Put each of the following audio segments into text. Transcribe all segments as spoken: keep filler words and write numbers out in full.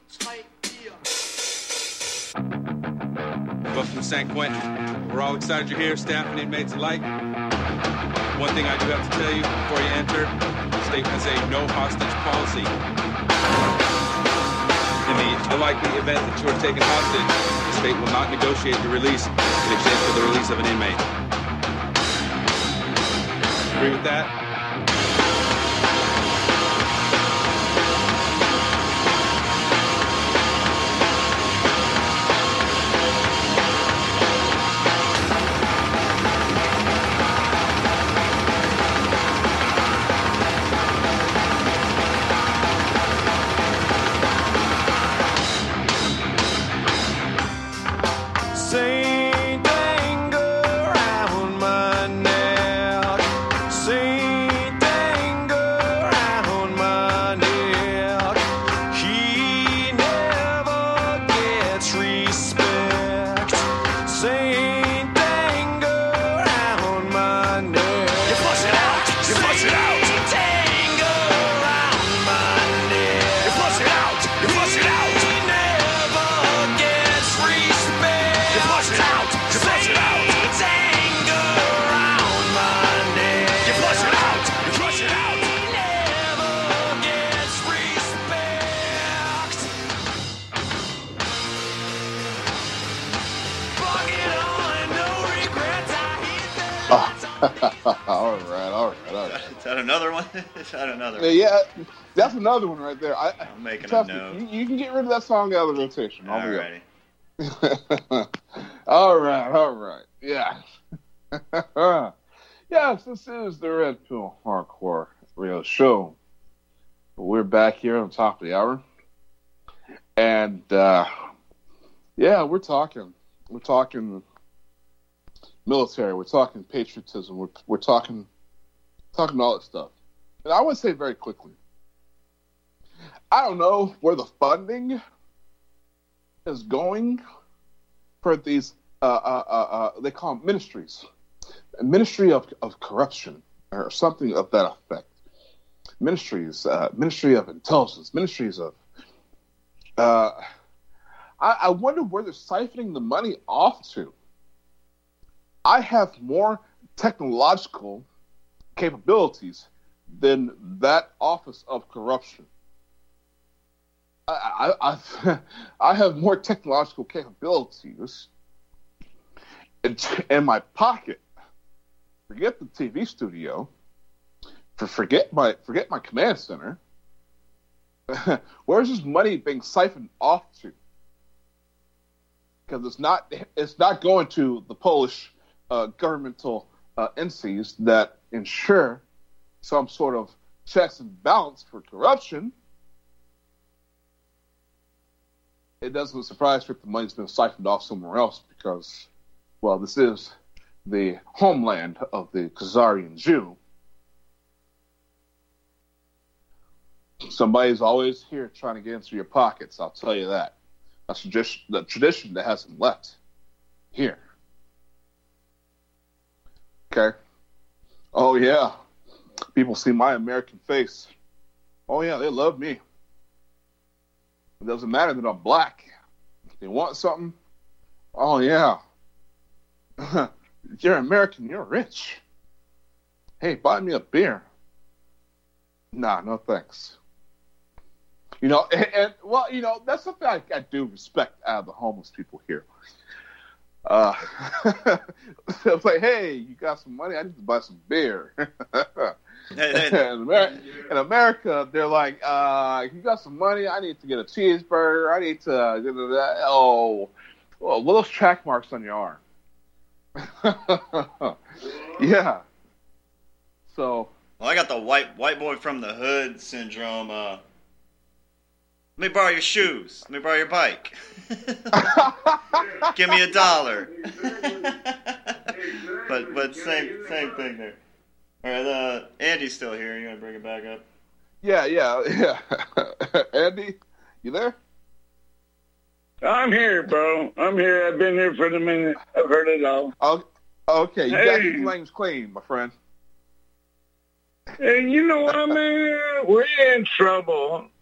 Welcome to San Quentin. We're all excited you're here, staff and inmates alike. One thing I do have to tell you before you enter, the state has a no hostage policy. In the unlikely event that you are taken hostage, the state will not negotiate your release in exchange for the release of an inmate. Agree with that? all right, all right, all right. Is that another one? Is that another one? Yeah, that's another one right there. I, I'm making a note. You, you can get rid of that song out of the rotation. All righty. all right, all right. Yeah. Yes, this is the Red Pill Hardcore Radio Show. We're back here on top of the hour. And, uh, yeah, we're talking. We're talking military. We're talking patriotism. We're we're talking talking all that stuff. And I would say very quickly, I don't know where the funding is going for these. Uh, uh, uh, uh, they call them ministries, a ministry of of corruption or something of that effect. Ministries, uh, ministry of intelligence, ministries of. Uh, I, I wonder where they're siphoning the money off to. I have more technological capabilities than that office of corruption. I, I, I, I have more technological capabilities in, in my pocket. Forget the T V studio. For forget my forget my command center. Where's this money being siphoned off to? Because it's not it's not going to the Polish uh, governmental uh, entities that ensure some sort of checks and balance for corruption. It doesn't surprise me if the money's been siphoned off somewhere else because, well, this is the homeland of the Khazarian Jew. Somebody's always here trying to get into your pockets, I'll tell you that. That's just the tradition that hasn't left here. Okay? Oh, yeah. People see my American face. Oh, yeah, they love me. It doesn't matter that I'm black. If they want something, oh, yeah. You're American, you're rich. Hey, buy me a beer. Nah, no thanks. You know, and, and well, you know, that's something I, I do respect out of the homeless people here. Uh, it's like, hey, you got some money? I need to buy some beer. in, America, in America, they're like, uh, you got some money? I need to get a cheeseburger. I need to, uh, oh, well, those track marks on your arm. Yeah. So. Well, I got the white white boy from the hood syndrome. Uh, let me borrow your shoes. Let me borrow your bike. Give me a dollar. but but same same thing there. All right, uh, Andy's still here. You gonna bring it back up? Yeah, yeah, yeah. Andy, you there? I'm here, bro. I'm here. I've been here for the minute. I've heard it all. Okay, you hey. got your flames clean, my friend. Hey, you know what, man? We're in trouble.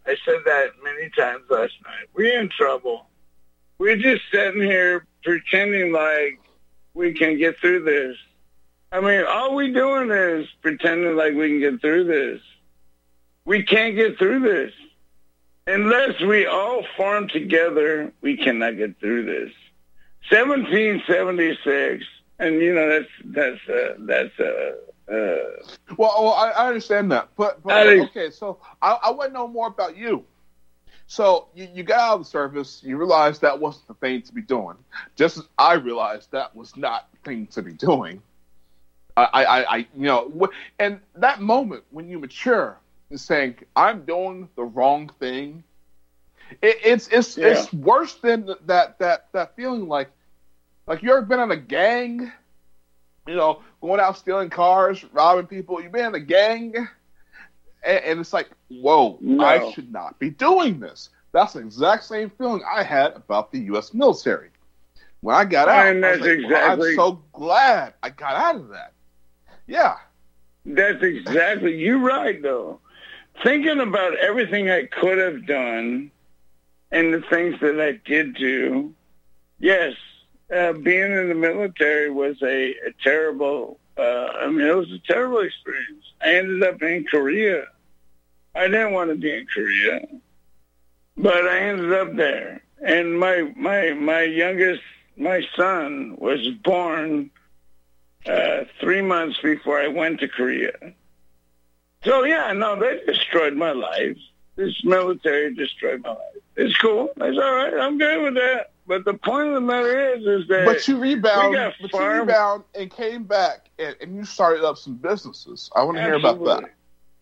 I said that many times last night. We're in trouble. We're just sitting here pretending like we can get through this. I mean, all we doing is pretending like we can get through this. We can't get through this. Unless we all form together, we cannot get through this. seventeen seventy-six, and you know that's that's uh, that's uh, uh well, well I, I understand that, but, but okay, so I, I want to know more about you. So you, you got out of the service, you realized that wasn't the thing to be doing, just as I realized that was not the thing to be doing. I, I, I you know, and that moment when you mature. Saying I'm doing the wrong thing, it, it's it's yeah. it's worse than that that that feeling like like you ever been in a gang, you know, going out stealing cars, robbing people. You've been in a gang, and, and it's like, whoa, no. I should not be doing this. That's the exact same feeling I had about the U S military when I got out. And that's I was like, exactly. Well, I'm so glad I got out of that. Yeah, that's exactly. You're right, though. Thinking about everything I could have done and the things that I did do, yes, uh, being in the military was a, a terrible, uh, I mean, it was a terrible experience. I ended up in Korea. I didn't want to be in Korea, but I ended up there. And my my my youngest, my son, was born uh, three months before I went to Korea. So, yeah, no, they destroyed my life. This military destroyed my life. It's cool. It's all right. I'm good with that. But the point of the matter is, is that but you rebound, but farm- you rebound and came back and, and you started up some businesses. I want to hear about that.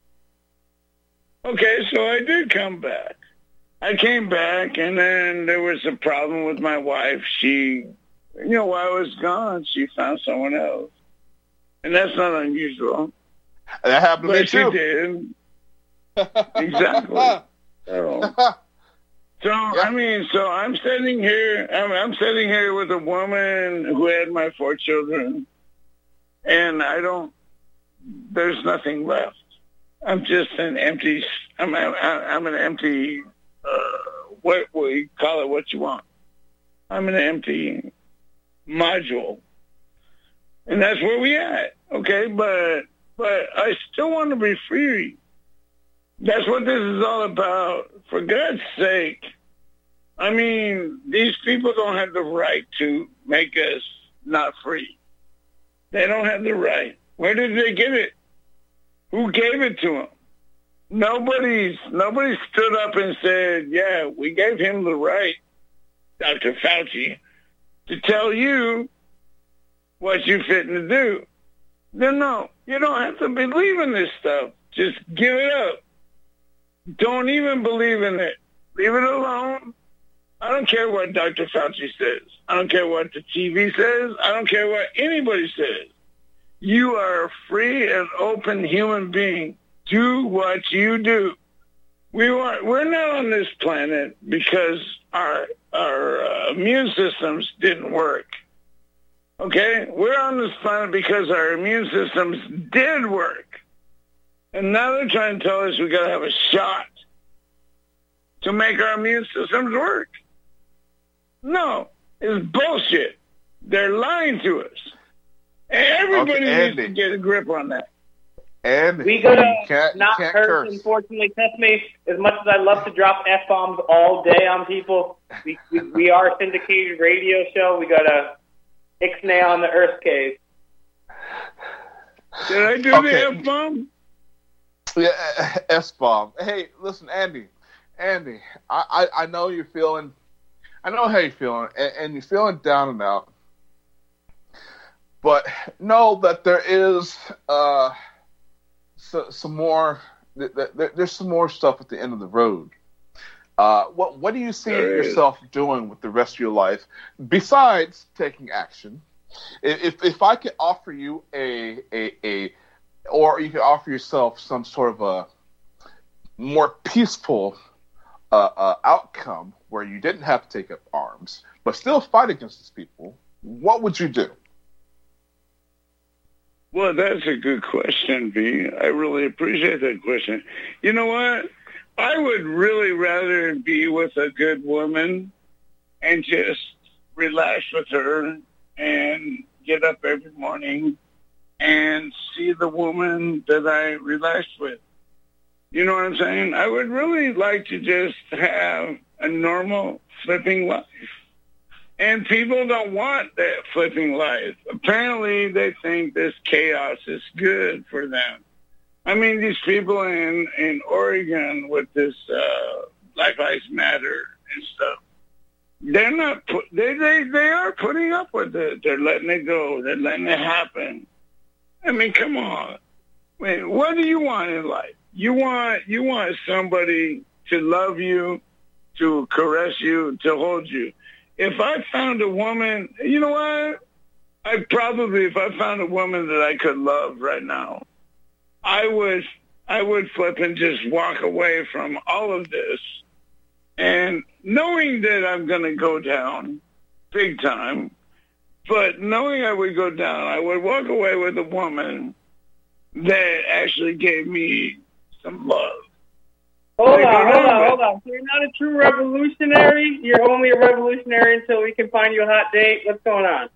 Okay, so I did come back. I came back, and then there was a problem with my wife. She, you know, while I was gone, she found someone else. And that's not unusual. That happened but to me, too. She did. Exactly. So, so yeah. I mean, so I'm sitting here, I'm, I'm sitting here with a woman who had my four children, and I don't, there's nothing left. I'm just an empty, I'm, I'm, I'm an empty, uh, what we call it what you want. I'm an empty module. And that's where we at. Okay, but, but I still want to be free. That's what this is all about. For God's sake. I mean, these people don't have the right to make us not free. They don't have the right. Where did they get it? Who gave it to them? Nobody's, nobody stood up and said, yeah, we gave him the right, Doctor Fauci, to tell you what you're fitting to do. No, no, you don't have to believe in this stuff. Just give it up. Don't even believe in it. Leave it alone. I don't care what Doctor Fauci says. I don't care what the T V says. I don't care what anybody says. You are a free and open human being. Do what you do. We want, we're not on this planet because our our uh, immune systems didn't work. Okay? We're on this planet because our immune systems did work. And now they're trying to tell us we got to have a shot to make our immune systems work. No, it's bullshit. They're lying to us. Everybody okay, needs to get a grip on that. And we go to not curse, curse, unfortunately. Test me. As much as I love to drop F-bombs all day on people, we, we, we are a syndicated radio show. We got a Ixnay on the Earth case. Did I do okay. the F-bomb? Yeah, S-bomb. Hey, listen, Andy. Andy, I, I, I know you're feeling, I know how you're feeling, and, and you're feeling down and out. But know that there is uh, so, some more, th- th- there's some more stuff at the end of the road. Uh, what what do you see there yourself is. doing with the rest of your life besides taking action? If if I could offer you a a, a or you could offer yourself some sort of a more peaceful uh, uh, outcome where you didn't have to take up arms but still fight against these people, what would you do? Well, that's a good question, V. I really appreciate that question. You know what? I would really rather be with a good woman and just relax with her and get up every morning and see the woman that I relax with. You know what I'm saying? I would really like to just have a normal flipping life. And people don't want that flipping life. Apparently, they think this chaos is good for them. I mean, these people in, in Oregon with this uh, Black Lives Matter and stuff, they're not, put, they, they, they are putting up with it. They're letting it go. They're letting it happen. I mean, come on. Wait, what do you want in life? You want, you want somebody to love you, to caress you, to hold you. If I found a woman, you know what? I probably, if I found a woman that I could love right now, I would, I would flip and just walk away from all of this. And knowing that I'm going to go down big time, but knowing I would go down, I would walk away with a woman that actually gave me some love. Hold on, hold on, hold on. So you're not a true revolutionary? You're only a revolutionary until we can find you a hot date? What's going on?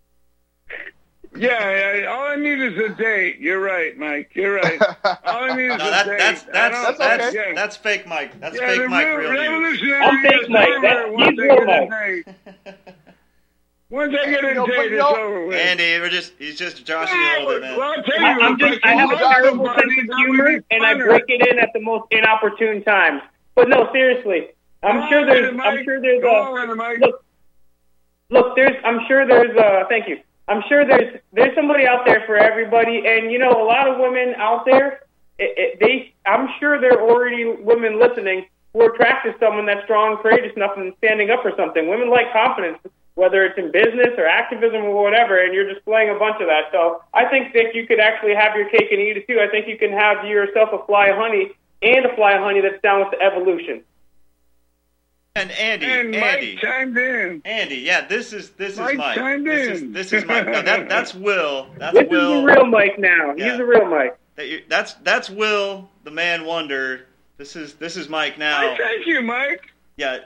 Yeah, yeah, all I need is a date. You're right, Mike. You're right. All I need is no, a that, date. That's that's that's that's, okay. yeah. that's fake Mike. That's yeah, fake Mike. Real, Real news. I'm fake Mike. That's, he's real Mike. Once I get a no, date, it's over with. Andy, we're just he's just joshing you a little bit, man. Well, I'll tell you, I, I'm just, I have a terrible sense of humor, and I break it in at the most inopportune times. But no, seriously, I'm sure there's, I'm sure there's a look, look, there's, I'm sure there's a, thank you. I'm sure there's, there's somebody out there for everybody, and you know, a lot of women out there, it, it, they, I'm sure there are already women listening who are attracted to someone that's strong, courageous enough, and standing up for something. Women like confidence, whether it's in business or activism or whatever, and you're displaying a bunch of that. So I think that you could actually have your cake and eat it too. I think you can have yourself a fly of honey and a fly of honey that's down with the evolution. And Andy, and Andy, Mike chimed in. Andy, yeah, this is this is Mike Mike. chimed this in. is this is Mike. No, that that's Will. That's this Will. is the real Mike now. Yeah. He's the real Mike. That you, that's that's Will, the man wonder. This is this is Mike now. Hey, thank you, Mike. Yeah,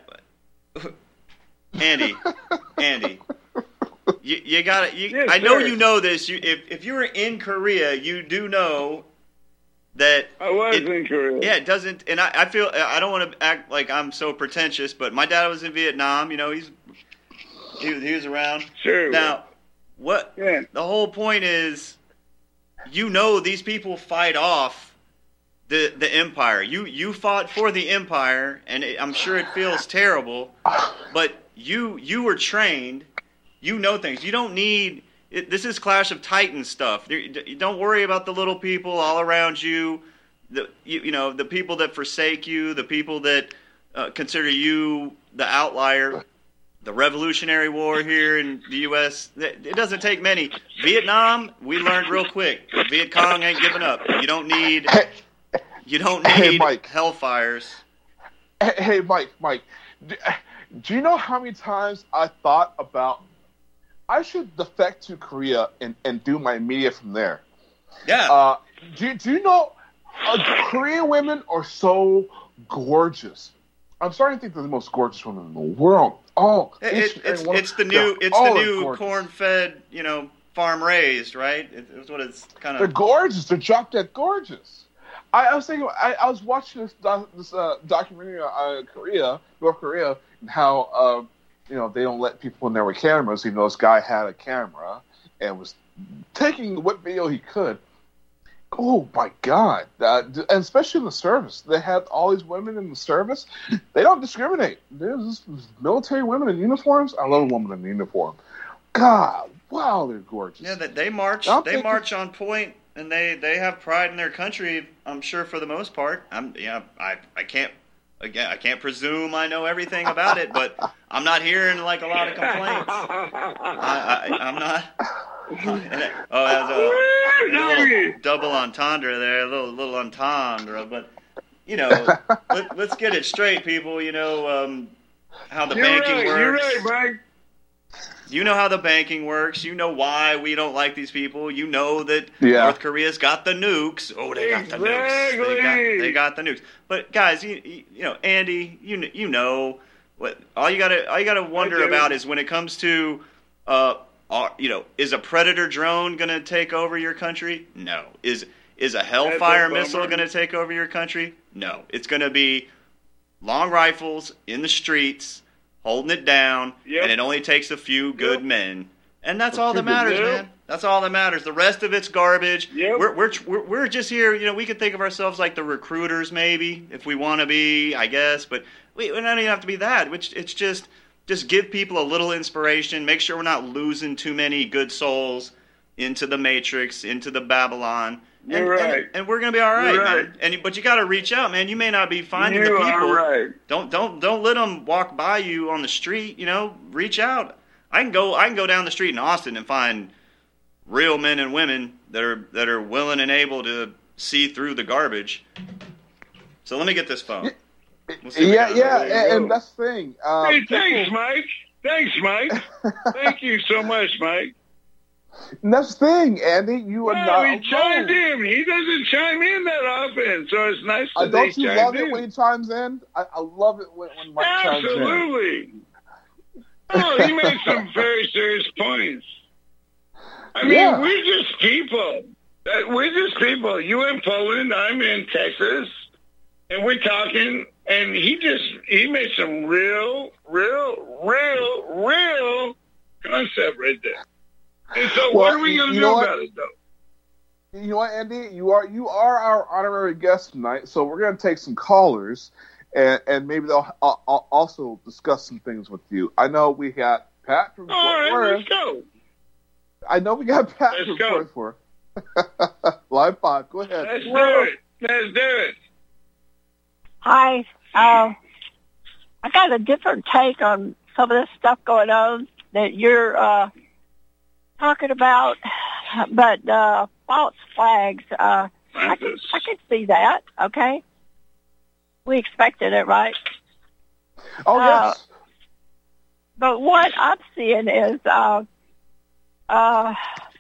Andy, Andy. You, you got you, yes, I know sir. you know this. You, if if you were in Korea, you do know that I was it, in Korea. Yeah, it doesn't. And I, I feel I don't want to act like I'm so pretentious, but my dad was in Vietnam. You know, he's he, he was around. Sure. Now, what Yeah. the whole point is, you know, these people fight off the the empire. You you fought for the empire, and it, I'm sure it feels terrible, but you you were trained. You know things. You don't need it, this is Clash of Titans stuff. You don't worry about the little people all around you. The you, you know the people that forsake you, the people that uh, consider you the outlier. The Revolutionary War here in the U S It doesn't take many. Vietnam, we learned real quick. Viet Cong ain't giving up. You don't need. You don't need hey, Mike. hellfires. Hey, hey, Mike, Mike. Do, do you know how many times I thought about I should defect to Korea and, and do my media from there? Yeah. Uh, do, do you know uh, Korean women are so gorgeous. I'm starting to think they're the most gorgeous women in the world. Oh, it, it, it's it's the new it's the new corn fed, you know, farm raised, right? It, it's what it's kind of. They're gorgeous. They're drop dead gorgeous. I, I was thinking. I, I was watching this doc, this uh, documentary on uh, Korea, North Korea, and how uh, you know they don't let people in there with cameras. Even though this guy had a camera and was taking what video he could. Oh my God! Uh, and especially in the service, they had all these women in the service. They don't discriminate. There's military women in uniforms. I love a woman in uniform. God, wow, they're gorgeous. Yeah, they march. I'm they thinking, march on point, and they, they have pride in their country. I'm sure for the most part. I'm yeah. I I can't again. I can't presume I know everything about it, but I'm not hearing like a lot of complaints. I, I I'm not. Oh, that's a, a little double entendre there, a little little entendre. But you know, let, let's get it straight, people. You know um, how the you're banking right, works. You're right, Mike. You know how the banking works. You know why we don't like these people. You know that yeah. North Korea's got the nukes. Oh, they got the exactly. nukes. They got, they got the nukes. But guys, you, you know, Andy, you you know what? All you gotta all you gotta wonder about is when it comes to, uh, are, you know, is a Predator drone gonna take over your country? No. Is is a Hellfire missile gonna take over your country? No. It's gonna be long rifles in the streets, holding it down, yep. and it only takes a few good yep. men. And that's all that matters, yep. man. That's all that matters. The rest of it's garbage. Yep. We're, we're we're we're just here. You know, we could think of ourselves like the recruiters, maybe, if we want to be, I guess. But we, we don't even have to be that. Which it's just just give people a little inspiration. Make sure we're not losing too many good souls into the Matrix, into the Babylon. And, You're right. And, and we're gonna be all right, right. man. And but you got to reach out, man. You may not be finding you the people. Are right. Don't don't don't let them walk by you on the street. You know, reach out. I can go. I can go down the street in Austin and find real men and women that are that are willing and able to see through the garbage. So let me get this phone. We'll yeah, yeah, and, and that's the thing. Um, hey, thanks, people... Mike. Thanks, Mike. Thank you so much, Mike. And that's the thing, Andy. You are yeah, not. We chimed in. He doesn't chime in that often, so it's nice to uh, Don't you love in. it when he chimes in? I, I love it when, when Mike chimes in. Absolutely. Oh, he made some very serious points. I mean, yeah. we're just people. We're just people. You in Poland, I'm in Texas, and we're talking. And he just he made some real, real, real, real concept right there. And so, well, what are we going to do about it, though? You know what, Andy? You are you are our honorary guest tonight, so we're going to take some callers, and, and maybe they'll uh, also discuss some things with you. I know we got Pat from All right, Worth. let's go. I know we got Pat let's from go. Worth. Live pod. Go ahead. Let's do it. Let's do it. Hi. Uh, I got a different take on some of this stuff going on that you're uh, talking about, but uh, false flags, uh, I can, I can see that, okay? We expected it, right? Oh, uh, yes. But what I'm seeing is uh, uh,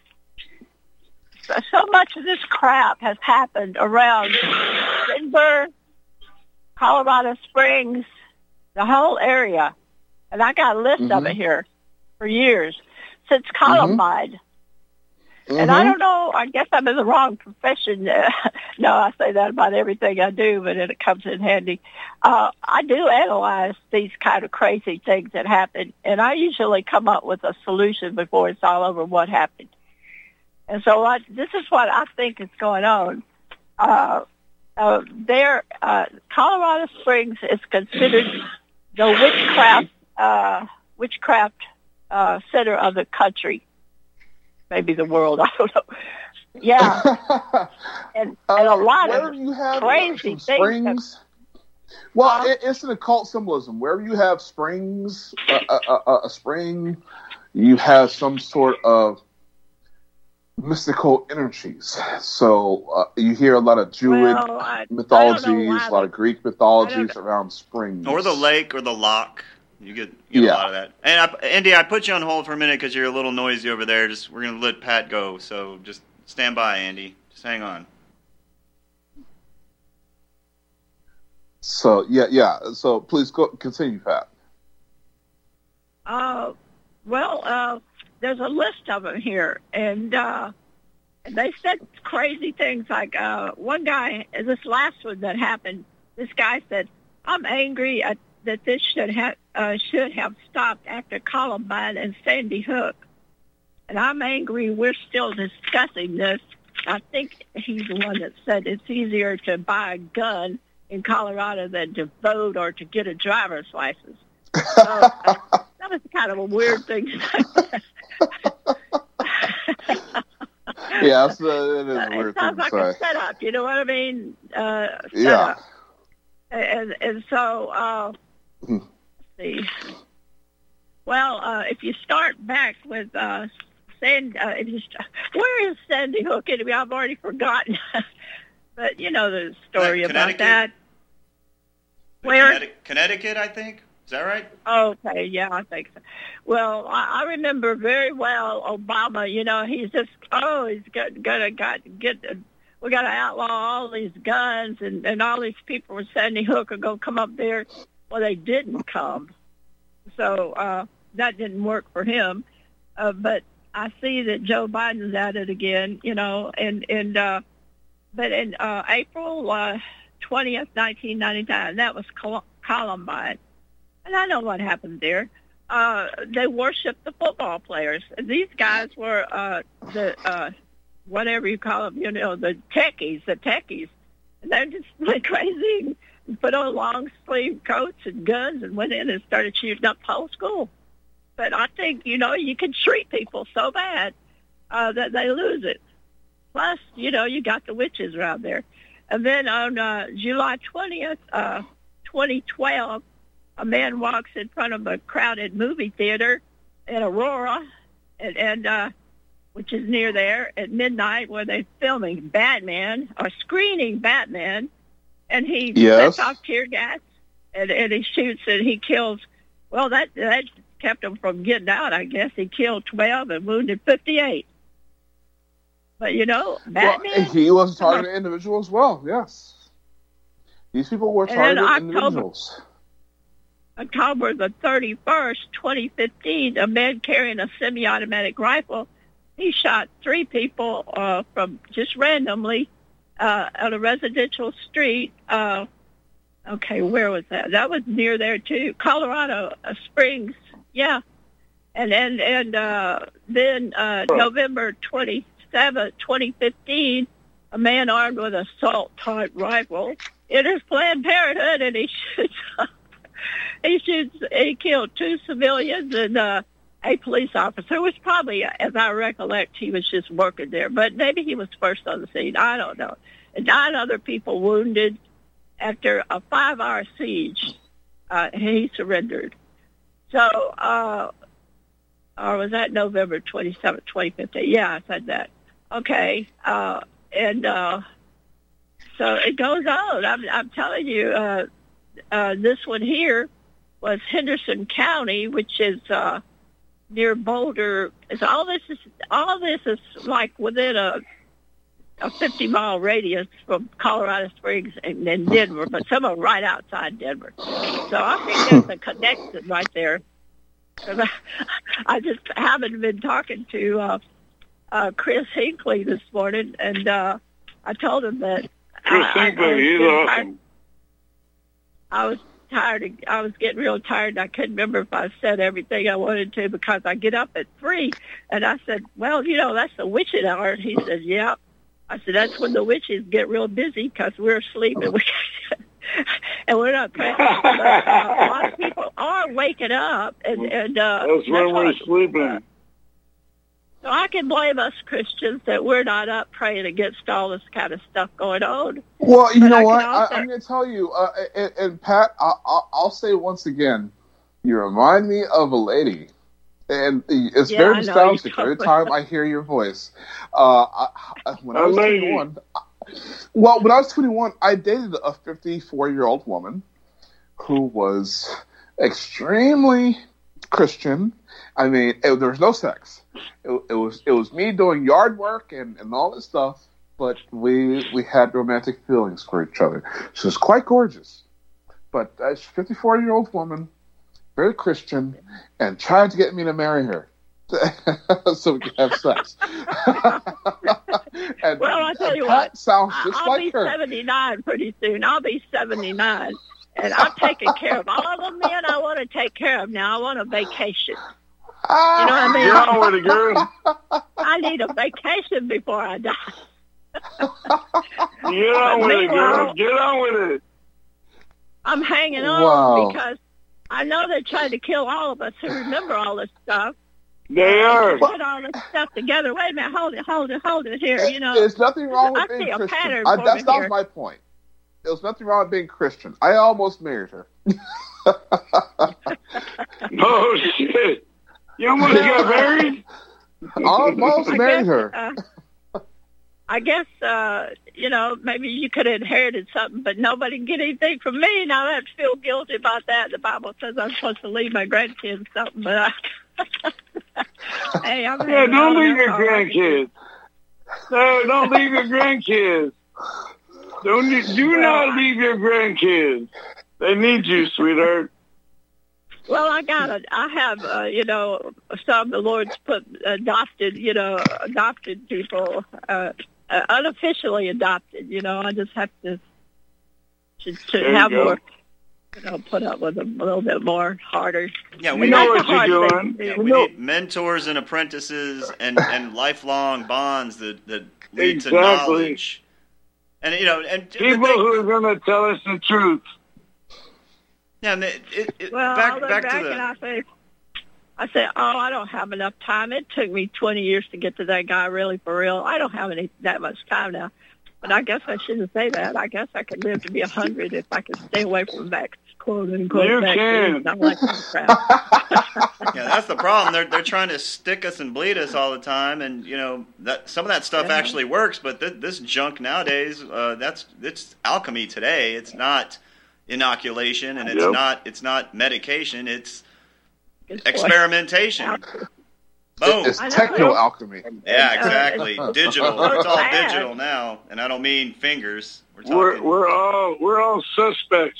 so much of this crap has happened around Denver, Colorado Springs, the whole area. And I got a list mm-hmm. of it here for years, since Columbine. Mm-hmm. And I don't know, I guess I'm in the wrong profession. No, I say that about everything I do, but it comes in handy. Uh, I do analyze these kind of crazy things that happen, and I usually come up with a solution before it's all over what happened. And so I, this is what I think is going on. Uh, Uh, there, uh, Colorado Springs is considered the witchcraft uh, witchcraft uh, center of the country, maybe the world. I don't know. Yeah, and, uh, and a lot where of you have crazy things. Springs, well, uh, it, it's an occult symbolism. Wherever you have springs, uh, a, a, a spring, you have some sort of mystical energies. So uh, you hear a lot of Jewish well, I, mythologies, I a lot of Greek mythologies around springs. Or the lake or the loch. You get, you get yeah. a lot of that. And I, Andy, I put you on hold for a minute because you're a little noisy over there. Just We're going to let Pat go. So just stand by, Andy. Just hang on. So, yeah, yeah. So please go continue, Pat. Uh, well, uh, there's a list of them here, and uh, they said crazy things like uh, one guy, this last one that happened, this guy said, I'm angry at, that this should have uh, should have stopped after Columbine and Sandy Hook. And I'm angry we're still discussing this. I think he's the one that said it's easier to buy a gun in Colorado than to vote or to get a driver's license. So, uh, that was kind of a weird thing to say. Yeah, it's, uh, it is a weird it sounds thing like to a say. setup, you know what I mean? Uh, yeah. And, and so, uh, hmm. let's see. Well, uh, if you start back with uh, Sand, uh, if you st- where is Sandy Hook? Anyway, I've already forgotten. But you know the story about that. Where? Connecticut, Connecticut, I think. Is that right? Okay, yeah, I think so. Well, I, I remember very well Obama. You know, he's just oh, he's got, gonna got get. We got to outlaw all these guns, and and all these people were Sandy Hook are gonna come up there. Well, they didn't come, so uh, that didn't work for him. Uh, but I see that Joe Biden's at it again. You know, and and. Uh, But in uh, April uh, twentieth, nineteen ninety-nine, that was Col- Columbine. And I know what happened there. Uh, they worshiped the football players. These guys were uh, the, uh, whatever you call them, you know, the techies, the techies. And they just went crazy and put on long sleeve coats and guns and went in and started shooting up the whole school. But I think, you know, you can treat people so bad uh, that they lose it. Plus, you know, you got the witches around there. And then on uh, July twentieth, uh, twenty twelve, a man walks in front of a crowded movie theater in Aurora, and, and uh, which is near there, at midnight, where they're filming Batman, or screening Batman, and he yes. sets off tear gas, and, and he shoots and he kills. Well, that, that kept him from getting out, I guess. He killed twelve and wounded fifty-eight. But, you know, Batman... Well, he was a targeted individual as well, yes. These people were targeted October, individuals. October the thirty-first, twenty fifteen, a man carrying a semi-automatic rifle, he shot three people uh, from just randomly uh, on a residential street. Uh, okay, where was that? That was near there, too. Colorado uh, Springs, yeah. And, and, and uh, then uh, November twentieth, twenty fifteen, a man armed with an assault-type rifle enters Planned Parenthood, and he shoots. he shoots. He killed two civilians and uh, a police officer. Which probably, as I recollect, he was just working there, but maybe he was first on the scene. I don't know. And nine other people wounded after a five-hour siege. Uh, he surrendered. So. Uh, Or was that November twenty-seventh, twenty fifteen? Yeah, I said that. Okay. Uh, and uh, so it goes on. I'm, I'm telling you, uh, uh, this one here was Henderson County, which is uh, near Boulder. It's all this is all this is like within a a fifty mile radius from Colorado Springs and then Denver, but some are right outside Denver. So I think there's a connection right there. I, I just haven't been talking to uh, uh, Chris Hinckley this morning, and uh, I told him that Chris I, Hinckley, I he's awesome. I was tired. Of, I was getting real tired. And I couldn't remember if I said everything I wanted to because I get up at three, and I said, "Well, you know, that's the witching hour." And he said, "Yeah." I said, "That's when the witches get real busy because we're asleep and we." And we're not praying. But, uh, a lot of people are waking up, and, and uh, that's when that's we're sleeping. So I can blame us Christians that we're not up praying against all this kind of stuff going on. Well, you but know I what? also... I, I'm going to tell you, uh, and, and Pat, I, I, I'll say once again, you remind me of a lady, and it's yeah, very nostalgic every time I hear your voice. Uh, I, when I was twenty-one. Well, when I was twenty-one, I dated a fifty-four-year-old woman who was extremely Christian. I mean, it, there was no sex. It, it was it was me doing yard work and, and all this stuff, but we we had romantic feelings for each other. She was quite gorgeous, but a fifty-four-year-old woman, very Christian, and tried to get me to marry her. So we can have sex. And, well, I'll tell you Pat what. Sounds just I'll like be her. seventy-nine pretty soon. I'll be seventy-nine, and I'm taking care of all the men I want to take care of now. I want a vacation. You know what I mean? Get on with it, girl. I need a vacation before I die. Get on with it, girl. Get on with it. I'm hanging on wow. because I know they're trying to kill all of us who remember all this stuff. They are. Put all this stuff together. Wait a minute. Hold it. Hold it. Hold it here. You know, there's nothing wrong with I being see a Christian. pattern I, for that's me not here. my point. There's nothing wrong with being Christian. I almost married her. Oh shit! You almost got married. I almost I married guess, her. Uh, I guess, uh, you know, maybe you could have inherited something, but nobody can get anything from me. Now I have to feel guilty about that. The Bible says I'm supposed to leave my grandkids something, but I... hey, I'm yeah, don't leave your grandkids. No, don't leave your grandkids. Don't do not leave your grandkids. They need you, sweetheart. Well, I got it. I have, uh, you know, some the Lord's put adopted, you know, adopted people, uh, uh, unofficially adopted. You know, I just have to to, to have more, you know, put up with them a little bit more harder. Yeah, we know what you're doing. Yeah, we need mentors and apprentices and, and lifelong bonds that, that lead exactly. to knowledge. And you know, and people thing, who are going to tell us the truth. Yeah, and it, it, it, well, back, I'll look back, back to the. And I say, I say, oh, I don't have enough time. It took me twenty years to get to that guy, really, for real. I don't have any that much time now. But I guess I shouldn't say that. I guess I could live to be a hundred if I could stay away from back quote unquote. You can. I'm like, crap. Yeah, that's the problem. They're they're trying to stick us and bleed us all the time, and you know that some of that stuff yeah. actually works. But th- this junk nowadays, uh, that's it's alchemy today. It's not inoculation, and it's yep. not it's not medication. It's Good experimentation. Boom. It's techno alchemy. Yeah, exactly. Digital. It's all digital now, and I don't mean fingers. We're talking. We're, we're all we're all suspects.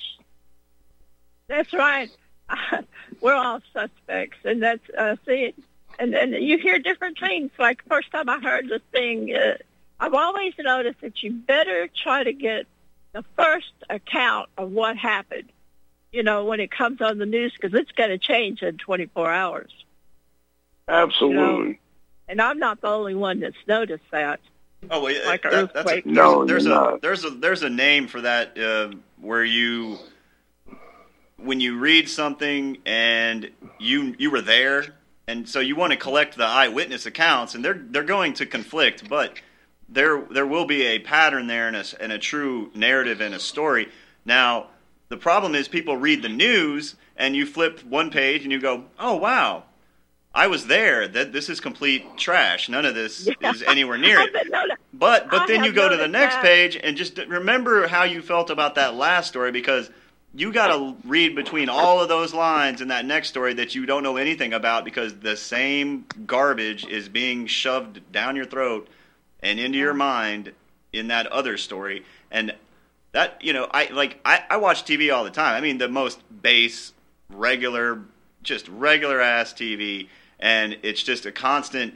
That's right. We're all suspects, and that's uh, see, and and you hear different things. Like first time I heard the thing, uh, I've always noticed that you better try to get the first account of what happened. You know, when it comes on the news, because it's going to change in twenty-four hours. Absolutely. You know? And I'm not the only one that's noticed that. Oh, well, like that, that's a, no, there's a there's a there's a name for that uh, where you. When you read something and you you were there, and so you want to collect the eyewitness accounts, and they're they're going to conflict, but there there will be a pattern there and a, and a true narrative and a story. Now, the problem is people read the news, and you flip one page and you go, oh, wow, I was there. That This is complete trash. None of this yeah. is anywhere near it. But, but then you go to the next that. page and just remember how you felt about that last story, because you got to read between all of those lines in that next story that you don't know anything about, because the same garbage is being shoved down your throat and into your mind in that other story. And that, you know, I like I, I watch T V all the time. I mean, the most base, regular, just regular ass T V, and it's just a constant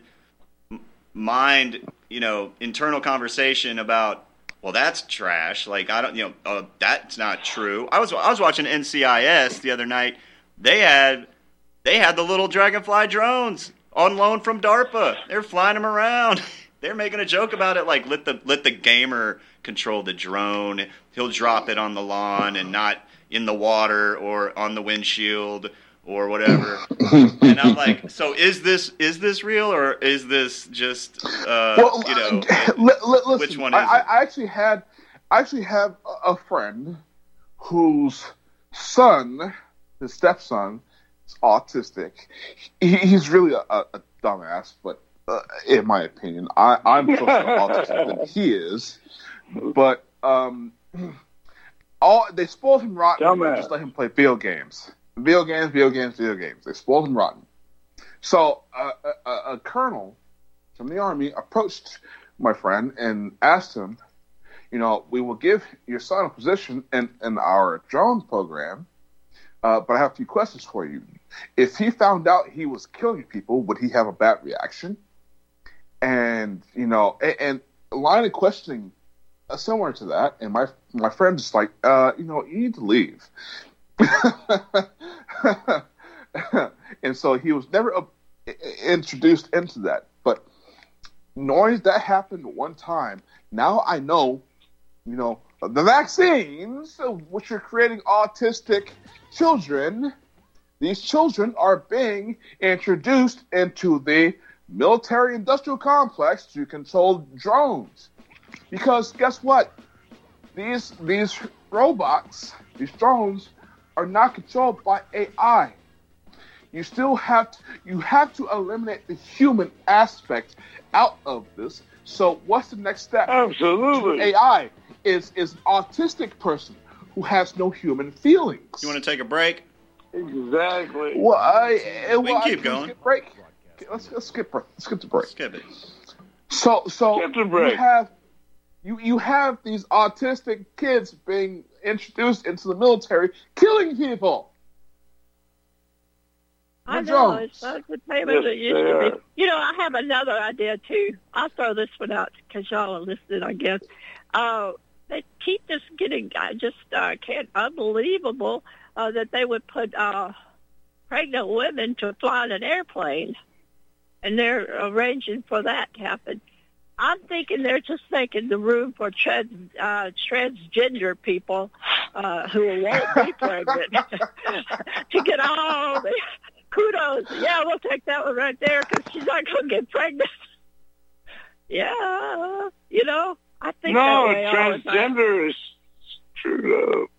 mind, you know, internal conversation about, well, that's trash. Like, I don't, you know, uh, that's not true. I was I was watching N C I S the other night. They had they had the little Dragonfly drones on loan from DARPA. They're flying them around. They're making a joke about it, like let the let the gamer control the drone. He'll drop it on the lawn and not in the water or on the windshield or whatever. And I'm like, so is this is this real, or is this just uh, well, you know? L- l- listen, which one is I, it? I actually had I actually have a friend whose son, his stepson, is autistic. He, he's really a, a dumbass, but uh, in my opinion, I, I'm closer to autistic than he is. But um, all they spoiled him rotten. Dumbass. Just let him play video games. Video games, video games, video games. They spoiled him rotten. So uh, a, a colonel from the Army approached my friend and asked him, you know, we will give your son a position in, in our drone program, uh, but I have a few questions for you. If he found out he was killing people, would he have a bad reaction? And, you know, and, and a line of questioning uh, similar to that, and my my friend is like, uh, you know, you need to leave. And so he was never uh, introduced into that. But knowing that happened one time, now I know, you know, the vaccines, which are creating autistic children, these children are being introduced into the military-industrial complex to control drones. Because guess what? These these robots, these drones, are not controlled by A I. you still have to, you have to eliminate the human aspect out of this. So what's the next step? Absolutely. A I is is an autistic person who has no human feelings. You want to take a break? Exactly. Well, I, we well, can keep I, going. Skip break. Okay, let's, let's skip break. Let's skip the break. Skip it. So, so Skip the break. you have you you have these autistic kids being introduced into the military, killing people. I Jones. know, it's not the payment Yes, that used they to are. be. You know, I have another idea, too. I'll throw this one out because y'all are listening, I guess. Uh, they keep just getting, I just uh, can't, unbelievable uh, that they would put uh, pregnant women to fly on an airplane, and they're arranging for that to happen. I'm thinking they're just making the room for trans, uh, transgender people uh, who won't be pregnant to get all the kudos. Yeah, we'll take that one right there because she's not going to get pregnant. Yeah, you know, I think No, that way all the time. transgender is screwed up.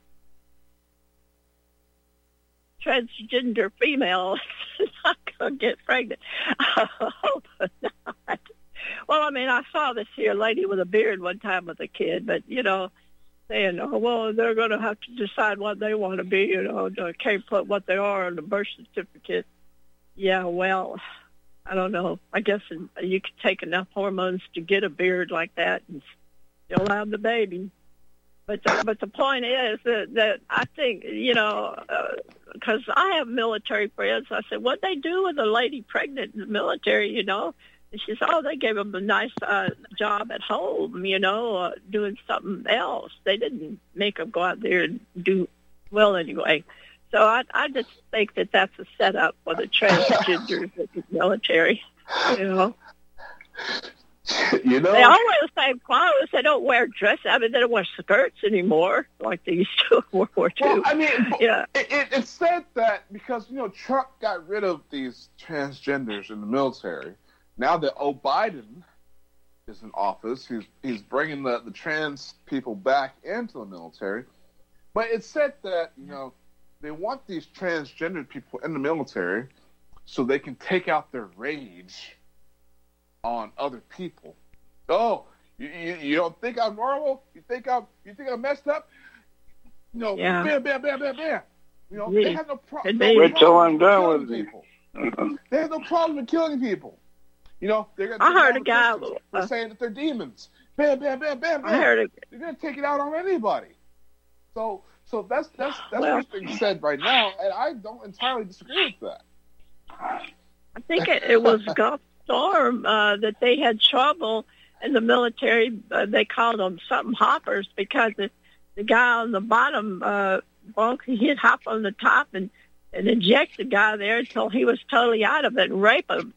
Transgender female is not going to get pregnant. I hope not. Well, I mean, I saw this here lady with a beard one time with a kid, but, you know, saying, oh, well, they're going to have to decide what they want to be, you know, they can't put what they are on the birth certificate. Yeah, well, I don't know. I guess you could take enough hormones to get a beard like that and still have the baby. But the, but the point is that, that I think, you know, because uh, I have military friends, I said, what'd they do with a lady pregnant in the military, you know? And she said, oh, they gave them a nice uh, job at home, you know, uh, doing something else. They didn't make them go out there and do well anyway. So I, I just think that that's a setup for the transgenders in the military, you know. You know, they all wear the same clothes. They don't wear dresses. I mean, they don't wear skirts anymore like they used to in World War Two. Well, I mean, yeah. it, it, it's said that because, you know, Trump got rid of these transgenders in the military. Now that O. Biden is in office, he's he's bringing the, the trans people back into the military. But it's said that, you know, they want these transgender people in the military so they can take out their rage on other people. Oh, you, you, you don't think I'm normal? You think I'm you think I'm messed up? You know, yeah. bam, bam, bam, bam, bam. You know, yeah. they have no, pro- no Wait problem till I'm done with people. it. They have no problem with killing people. You know, they're gonna I heard a guy uh, saying that they're demons. Bam, bam, bam, bam, bam. I heard a, They're gonna take it out on anybody. So, so that's that's that's well, what's being said right now, and I don't entirely disagree with that. I think it, it was Gulf Storm uh, that they had trouble in the military. Uh, they called them something hoppers because the, the guy on the bottom uh, bunk, he'd hop on the top and, and inject the guy there until he was totally out of it and rape him.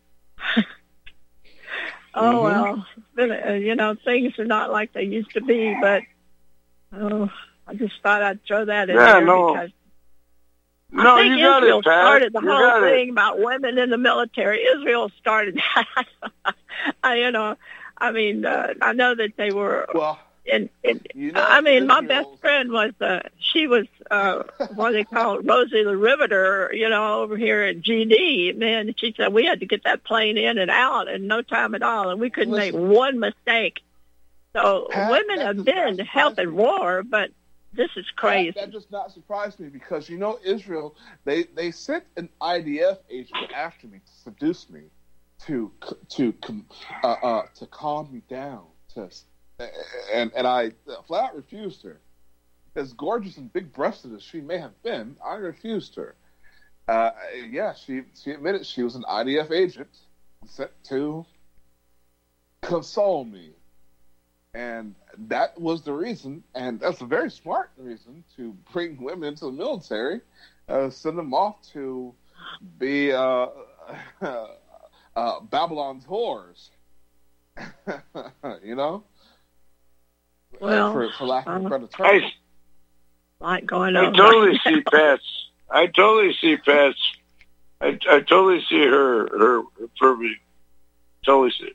Oh, well, uh, you know, things are not like they used to be, but oh, I just thought I'd throw that in yeah, there no. because no, I think you got Israel it, Pat. started the you whole thing it. about women in the military. Israel started that. I, you know, I mean, uh, I know that they were... Well, in, in, you know, I mean, my Israel's... best friend was, uh, she was uh, what they call Rosie the Riveter, you know, over here at G D. Man, she said we had to get that plane in and out in no time at all, and we couldn't Listen, make one mistake. So Pat, women have been helping war, but this is crazy. That, that does not surprise me because, you know, Israel, they, they sent an I D F agent after me to seduce me, to to uh, uh, to calm me down, to and and I flat refused her. As gorgeous and big-breasted as she may have been, I refused her. Uh, yeah, she she admitted she was an I D F agent sent to console me. And that was the reason, and that's a very smart reason, to bring women into the military, uh, send them off to be uh, uh, Babylon's whores. You know? Well, for, for lack of a better term. I, like going I on totally right see Pat's. I totally see Pat's. I, I totally see her her, her purview. Totally see it.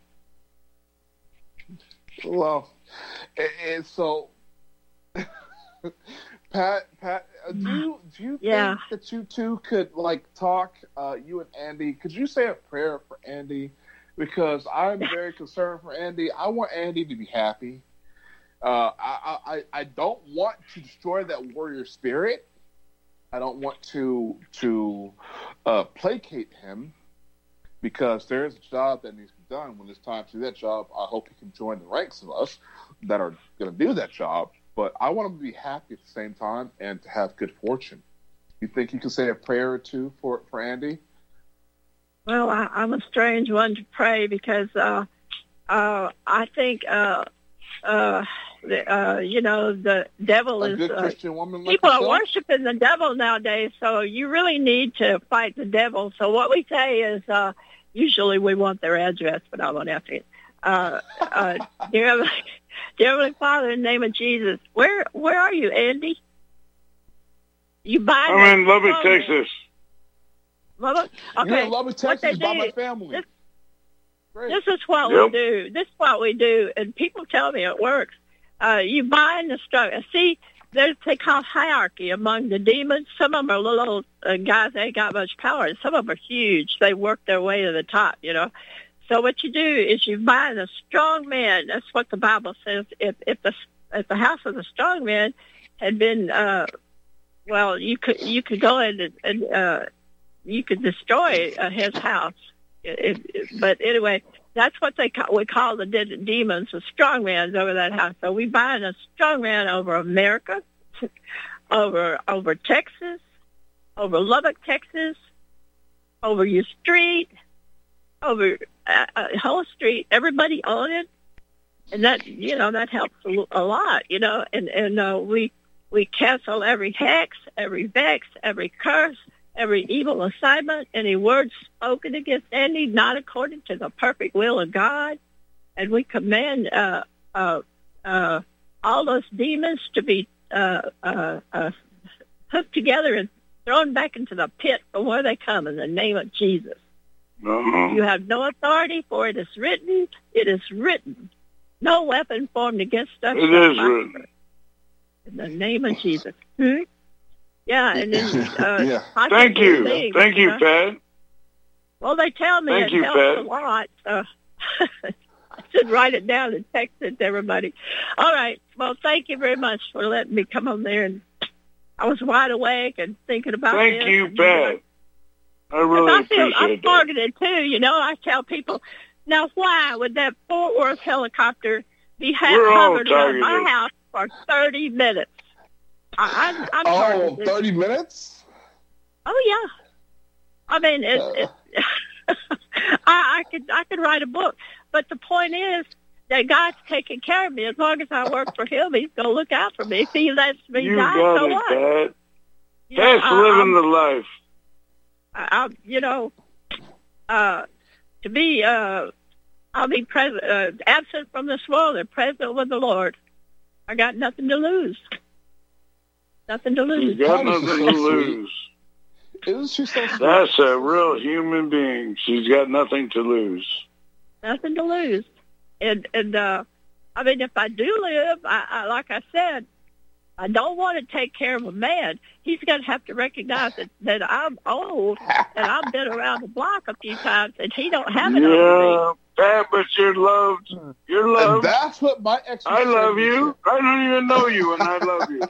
Well, and, and so Pat, Pat, uh, do you do you Yeah. think that you two could like talk? Uh, you and Andy, could you say a prayer for Andy? Because I'm very concerned for Andy. I want Andy to be happy. Uh, I, I I don't want to destroy that warrior spirit. I don't want to to uh, placate him, because there is a job that needs to be done. When it's time to do that job, I hope he can join the ranks of us that are going to do that job. But I want him to be happy at the same time and to have good fortune. You think you can say a prayer or two for, for Andy? Well, I, I'm a strange one to pray because uh, uh, I think, uh, uh, the, uh, you know, the devil A is... good uh, Christian woman like people are yourself? worshiping the devil nowadays, so you really need to fight the devil. So what we say is, uh, usually we want their address, but I won't have to. Uh, uh, dear, Heavenly, dear Heavenly Father, in the name of Jesus, where where are you, Andy? You buy? I'm in Lubbock, Texas. Lubbock? Okay. You're in Lubbock, Texas, by my family. This, Great. this is what Yep. we do. This is what we do, and people tell me it works. Uh, you bind the struggle. See, there's they call hierarchy among the demons. Some of them are little uh, guys. They ain't got much power. Some of them are huge. They work their way to the top, you know. So what you do is you bind a strong man. That's what the Bible says. If if the if the house of the strong man had been, uh, well, you could you could go in and, and uh, you could destroy uh, his house. It, it, but anyway, that's what they call, we call the de- demons, the strongmans over that house. So we bind a strongman over America, over over Texas, over Lubbock, Texas, over your street, over a, a whole street, everybody on it, and that you know that helps a, a lot, you know. And and uh, we we cancel every hex, every vex, every curse, every evil assignment, any words spoken against Andy, not according to the perfect will of God. And we command uh, uh, uh, all those demons to be uh, uh, uh, hooked together and thrown back into the pit from where they come in the name of Jesus. Uh-huh. You have no authority, for it is written, it is written, no weapon formed against us. It shall is prosper. written. In the name of Jesus. Hmm? Yeah, and then uh, Yeah. I Thank think the you. thing, Thank you, know, Pat. Well, they tell me Thank it you, helps Pat. a lot. So I should write it down and text it to everybody. All right. Well, thank you very much for letting me come on there. And I was wide awake and thinking about Thank this. you, and, Pat. I and really I feel I'm appreciate that. targeted too. You know, I tell people, now why would that Fort Worth helicopter be ha- We're all hovered around my targeted. house for thirty minutes? I, I'm, I'm Oh, targeted. thirty minutes? Oh yeah, I mean, it, Uh. it, I, I could I could write a book, but the point is that God's taking care of me. As long as I work for Him, He's gonna look out for me. If He lets me You die, got so it, what? Pat. You know, Pat's I- living I'm- the life. I, I, you know, uh, to be, uh, I'll be present, uh, absent from this world and present with the Lord. I got nothing to lose. Nothing to You lose. got That is nothing so to sweet. lose. Isn't she so sweet? That's a real human being. She's got nothing to lose. Nothing to lose. And, and, uh, I mean, if I do live, I, I, like I said, I don't want to take care of a man. He's going to have to recognize that, that I'm old and I've been around the block a few times, and he don't have it over Yeah, Pat, but you're loved. You're And loved. that's what my ex. I love you. I don't even know you, and I love you.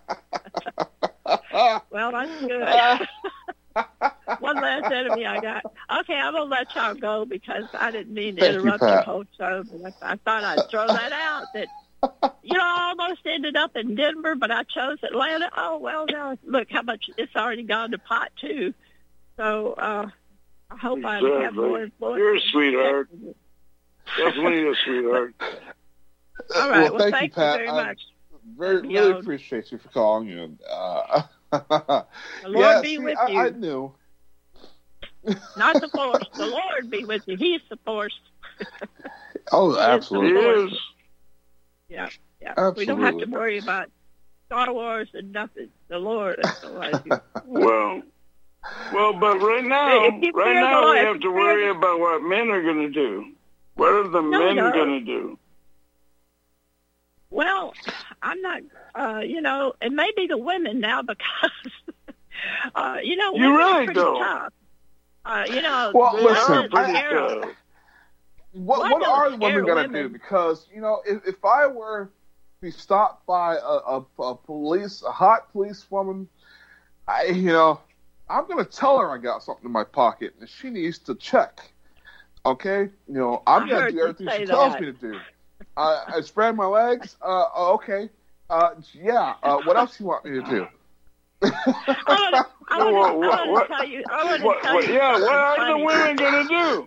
me. Well, that's good. One last enemy I got. Okay, I'm going to let y'all go because I didn't mean to Thank you, interrupt your Pat. whole show. But I, I thought I'd throw that out. That you know, I almost ended up in Denver, but I chose Atlanta. Oh, well, now look how much it's already gone to pot, too. So uh, I hope I have Exactly. more influence. You're a sweetheart. Definitely a sweetheart. All right. Well, Well, thank you, thank Pat. very I- much. Very, Yeah. really appreciate you for calling in. Uh, The Lord yeah, be see, with I, you. I knew. Not the force. The Lord be with you. He's the force. Oh, He is absolutely. He the is. Yeah, yeah. We don't have to Absolutely. worry about Star Wars and nothing. The Lord is the one. Well, well, but right now, If you right fear the now Lord, we if have you to fear worry the- about what men are going to do. What are the No, men no. going to do? Well, I'm not, uh, you know, it may be the women now because, uh, you know, You're women are right, pretty though. tough. Uh, you know, Well, they listen, are pretty scared. tough. What Why what don't are the scare women gonna women? do? Because you know, if, if I were to be stopped by a, a, a police, a hot police woman, I you know, I'm gonna tell her I got something in my pocket and she needs to check. Okay, you know, I'm I gonna heard do you everything she say tells that. me to do. Uh, I spread my legs. Uh, okay. Uh, yeah. Uh, what else you want me to do? I want to, I No, want what- to what- tell you. I want to What, tell what, you. yeah, what are something the funny. women going to do?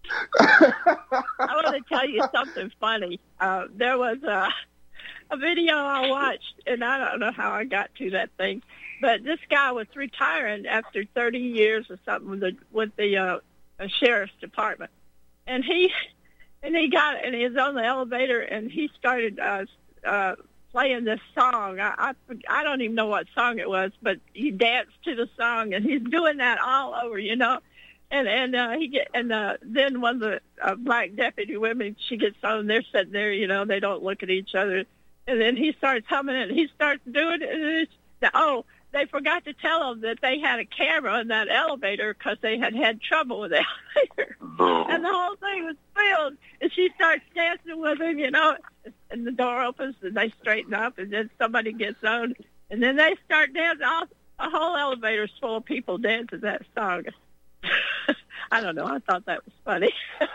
I want to tell you something funny. Uh, there was a, a video I watched, and I don't know how I got to that thing, but this guy was retiring after thirty years or something with the with the uh, uh, sheriff's department, and he and he got and he was on the elevator, and he started uh, uh, playing this song. I, I I don't even know what song it was, but he danced to the song, and he's doing that all over, you know. And and uh, he get and uh, then one of the uh, black deputy women, she gets on. They're sitting there, you know. They don't look at each other. And then he starts humming it. And he starts doing it. And it's, oh, they forgot to tell him that they had a camera in that elevator because they had had trouble with the elevator. And the whole thing was filled. And she starts dancing with him, you know. And the door opens and they straighten up. And then somebody gets on. And then they start dancing. All, a whole elevator's full of people dancing that song. I don't know. I thought that was funny.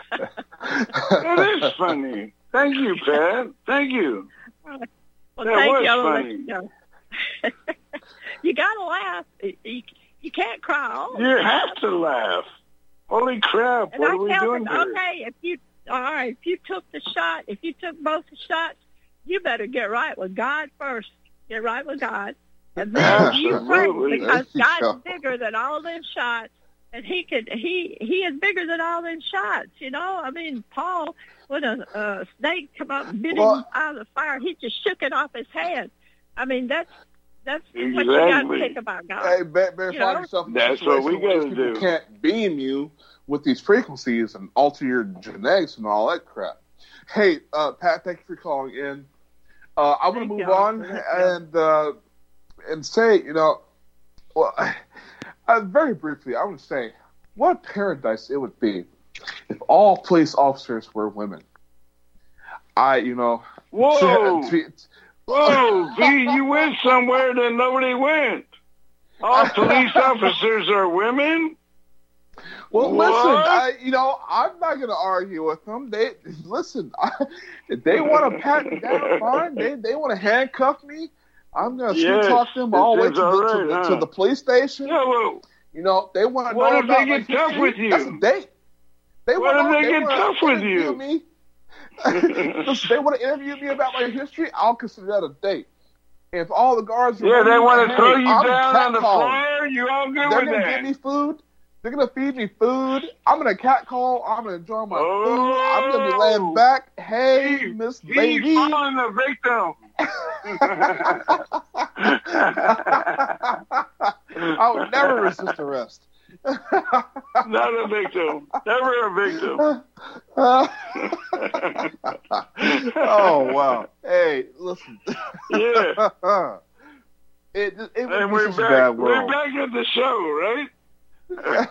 It is funny. Thank you, Pat. Thank you. Well, That thank was you. I'll let funny. you know. You gotta laugh. You, you can't cry. All You have to laugh. Holy crap, and what I are we tell doing them, here? okay, if you all right, if you took the shot, if you took both the shots, you better get right with God first. Get right with God, and then you pray Absolutely. because There you God's go. bigger than all them shots. And he could, he, he is bigger than all them shots, you know? I mean, Paul, when a uh, snake come up and bit Well- him out of the fire, he just shook it off his hand. I mean, that's, that's what you got Exactly. to think about God. Hey, better, better You find know? yourself in a That's what situation we where gotta these people do. can't beam you with these frequencies and alter your genetics and all that crap. Hey, uh, Pat, thank you for calling in. Uh, I'm going to Thank move y'all. on Thank y'all. and uh, and say, you know, well, uh, very briefly, I want to say, what a paradise it would be if all police officers were women. I, you know, Whoa. to- to- Whoa, V, you went somewhere that nobody went. All police officers are women? Well, What? listen, I, you know, I'm not going to argue with them. They listen. I, if they want to pat me down, fine. They they want to handcuff me. I'm going to Yes, sweet talk them it all the way seems to, all the, to, right, the, huh? to the police station. Yeah, well, You know, they want to What know if they about get my tough history. with you? That's a date. They What wanna, if they they get wanna tough with interview you? Me. Listen, they want to interview me about my history. I'll consider that a date. If all the guards are yeah, they women, want to hey, throw you I'm down on the catcalling. floor. You all good They're with gonna that? give me food. They're gonna feed me food. I'm gonna catcall. I'm gonna enjoy my food. I'm gonna be laying back. Hey, Steve, Miss He's Lady. falling the victim. I would never resist arrest. Not a victim. Never a victim. Oh wow! Hey, listen. Yeah. it it would And be we're such a back. bad We're world. back at the show, right?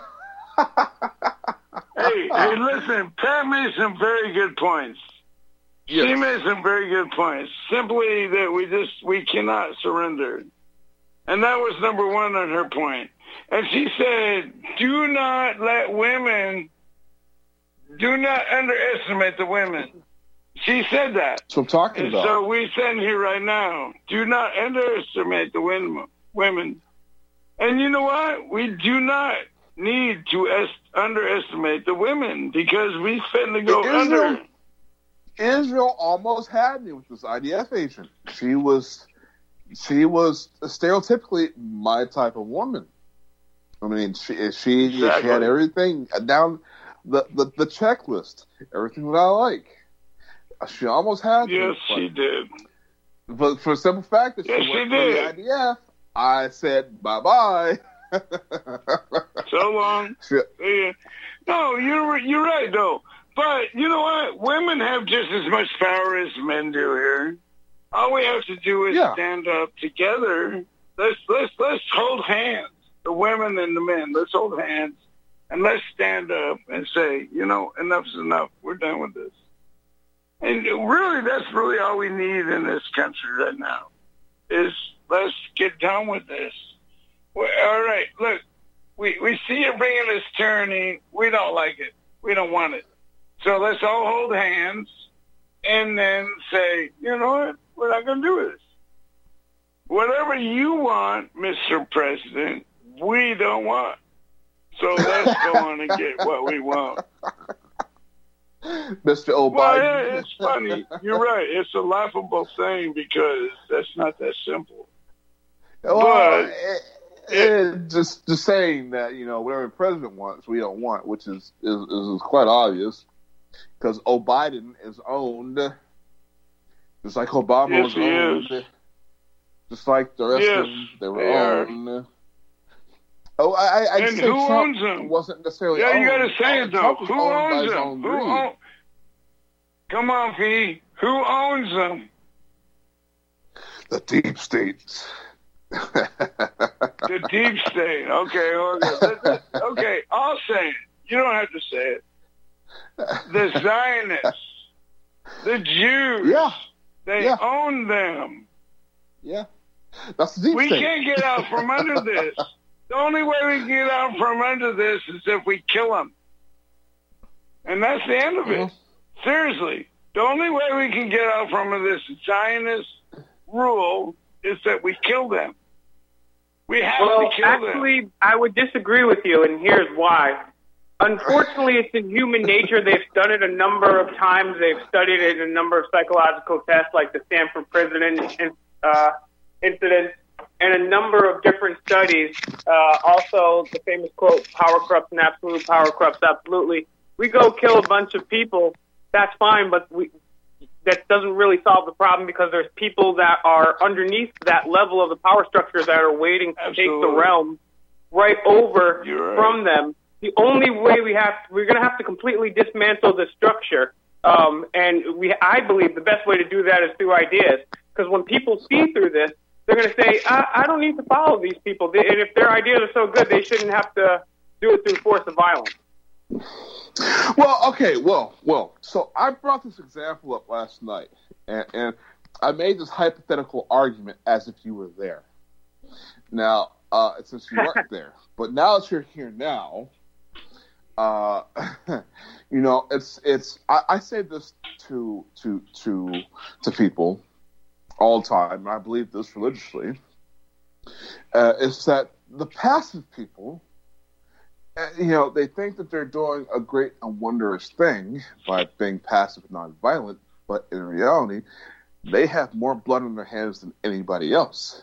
Hey, hey, listen. Pat made some very good points. She Yes. made some very good points. Simply that we just we cannot surrender, and that was number one on her point. And she said, "Do not let women, do not underestimate the women." She said that. That's what I'm talking And about. so we stand here right now. Do not underestimate the women. Women, and you know what? We do not need to est- underestimate the women because we finna go Israel, under. Israel almost had me with this I D F agent. She was, she was stereotypically my type of woman. I mean, she she, she Exactly. had everything down the, the the checklist, everything that I like. She almost had me. Yes, but, she did. But for the simple fact that Yes, she she worked for the did. I D F, I said bye bye. So long. Yeah. No, you're you're right though. But you know what? Women have just as much power as men do here. All we have to do is Yeah. stand up together. Let's let's let's hold hands, the women and the men. Let's hold hands and let's stand up and say, you know, enough's enough. We're done with this. And really, that's really all we need in this country right now is let's get done with this. Well, all right, look, we, we see you bringing this tyranny. We don't like it. We don't want it. So let's all hold hands and then say, you know what, we're not going to do this. Whatever you want, Mister President, we don't want. So let's go on and get what we want. Mister Obama. Well, it's funny. You're right. It's a laughable thing because that's not that simple. Well, but it, it, just just saying that, you know, whatever the president wants, we don't want, which is is, is quite obvious because O'Biden is owned, just like Obama yes, was he owned, is. just like the rest yes, of them, they were they owned. Are. Oh, I, I and say who Trump owns them? Wasn't necessarily. Yeah, owned. you got to say it though. Trump was Who owned by owns his them? own Who greed. own? Come on, P. Who owns them? The deep states. The deep state. Okay, okay, okay. I'll say it. You don't have to say it. The Zionists, the Jews. Yeah, they yeah. own them. Yeah, that's the deep we state. can't get out from under this. The only way we can get out from under this is if we kill them. And that's the end of it. Mm-hmm. Seriously. The only way we can get out from this Zionist rule is that we kill them. We have well, to kill them. actually, I would disagree with you, and here's why. Unfortunately, it's in human nature. They've done it a number of times. They've studied it in a number of psychological tests, like the Stanford prison uh, incident, and a number of different studies. Uh, also, the famous quote, power corrupts and absolute, power corrupts absolutely. We go kill a bunch of people, that's fine, but we, that doesn't really solve the problem because there's people that are underneath that level of the power structure that are waiting to Absolutely. take the realm right over You're right. from them. The only way we have, we're going to have to completely dismantle the structure. Um, and we, I believe the best way to do that is through ideas. Because when people see through this, they're going to say, I, I don't need to follow these people. They, and if their ideas are so good, they shouldn't have to do it through force of violence. Well, okay, well, well. So I brought this example up last night, and, and I made this hypothetical argument as if you were there. Now, uh, since you weren't there, but now that you're here now, uh, you know, it's it's. I, I say this to to to to people all the time, and I believe this religiously. Uh, is that the passive people? You know, they think that they're doing a great and wondrous thing by being passive and non-violent, but in reality, they have more blood on their hands than anybody else.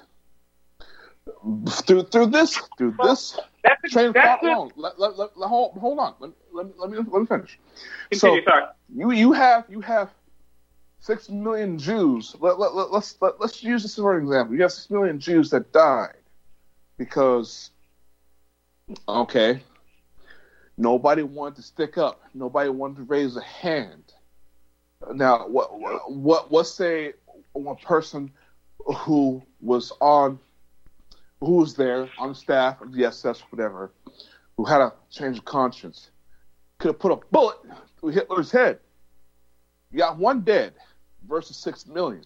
Through through this through well, this that's train of that's thought alone, let, let, let, let, hold, hold on, let, let, let me let me finish. Continue, so sorry. you you have you have six million Jews. Let, let, let, let's let, let's use this for an example. You have six million Jews that died because okay. Nobody wanted to stick up. Nobody wanted to raise a hand. Now, what, what, what say one person who was on, who was there on staff of the S S, whatever, who had a change of conscience, could have put a bullet through Hitler's head. You got one dead versus six million.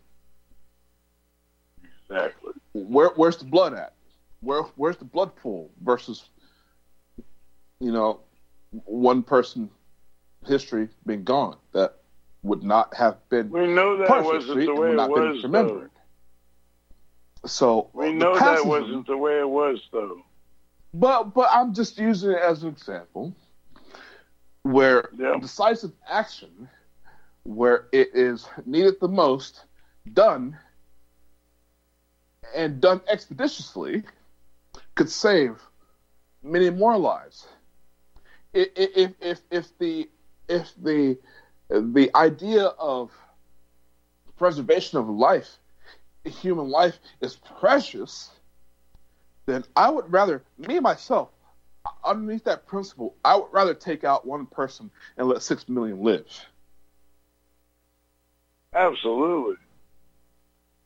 Exactly. Where, where's the blood at? Where, where's the blood pool versus, you know, one person history being gone that would not have been we know that part of wasn't history the and way would it not was, been remembered. Though. So We know that passive, wasn't the way it was, though. But but I'm just using it as an example where Yeah. decisive action, where it is needed the most, done and done expeditiously, could save many more lives. If if if the if the the idea of preservation of life, human life, is precious, then I would rather, me myself, underneath that principle, I would rather take out one person and let six million live. Absolutely.